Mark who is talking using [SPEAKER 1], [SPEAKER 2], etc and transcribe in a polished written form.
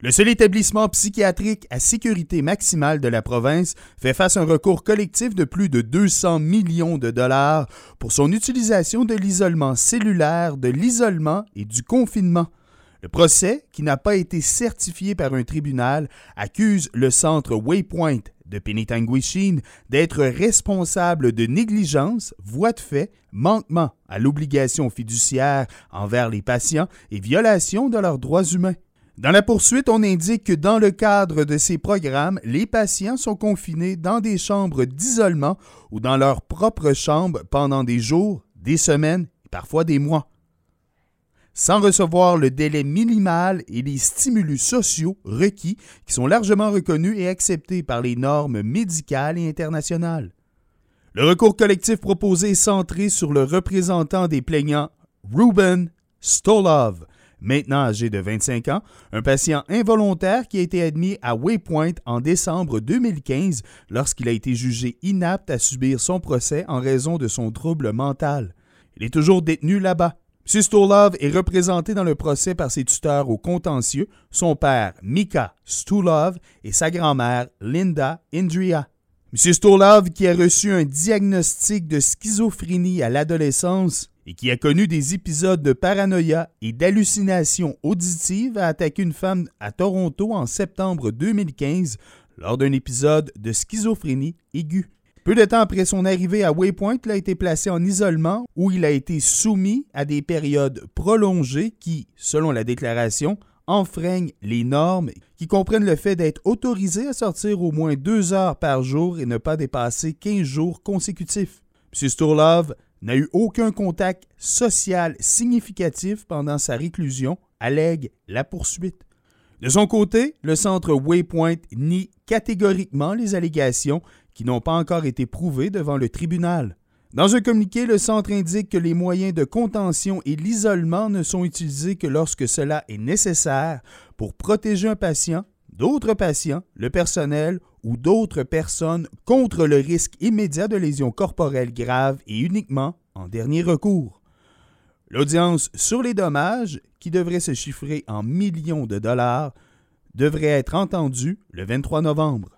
[SPEAKER 1] Le seul établissement psychiatrique à sécurité maximale de la province fait face à un recours collectif de plus de 200 millions de dollars pour son utilisation de l'isolement cellulaire, de l'isolement et du confinement. Le procès, qui n'a pas été certifié par un tribunal, accuse le centre Waypoint de Penetanguishene d'être responsable de négligence, voie de fait, manquement à l'obligation fiduciaire envers les patients et violation de leurs droits humains. Dans la poursuite, on indique que dans le cadre de ces programmes, les patients sont confinés dans des chambres d'isolement ou dans leur propre chambre pendant des jours, des semaines et parfois des mois, sans recevoir le délai minimal et les stimulus sociaux requis qui sont largement reconnus et acceptés par les normes médicales et internationales. Le recours collectif proposé est centré sur le représentant des plaignants, Ruben Stolov, maintenant âgé de 25 ans, un patient involontaire qui a été admis à Waypoint en décembre 2015 lorsqu'il a été jugé inapte à subir son procès en raison de son trouble mental. Il est toujours détenu là-bas. M. Stolov est représenté dans le procès par ses tuteurs au contentieux, son père, Mika Stolov, et sa grand-mère, Linda Indria. M. Stolov, qui a reçu un diagnostic de schizophrénie à l'adolescence et qui a connu des épisodes de paranoïa et d'hallucinations auditives, a attaqué une femme à Toronto en septembre 2015 lors d'un épisode de schizophrénie aiguë. Peu de temps après son arrivée à Waypoint, il a été placé en isolement où il a été soumis à des périodes prolongées qui, selon la déclaration, enfreignent les normes qui comprennent le fait d'être autorisé à sortir au moins 2 heures par jour et ne pas dépasser 15 jours consécutifs. M. Stolov n'a eu aucun contact social significatif pendant sa réclusion, allègue la poursuite. De son côté, le centre Waypoint nie catégoriquement les allégations qui n'ont pas encore été prouvées devant le tribunal. Dans un communiqué, le centre indique que les moyens de contention et l'isolement ne sont utilisés que lorsque cela est nécessaire pour protéger un patient, d'autres patients, le personnel ou d'autres personnes contre le risque immédiat de lésions corporelles graves et uniquement en dernier recours. L'audience sur les dommages, qui devrait se chiffrer en millions de dollars, devrait être entendue le 23 novembre.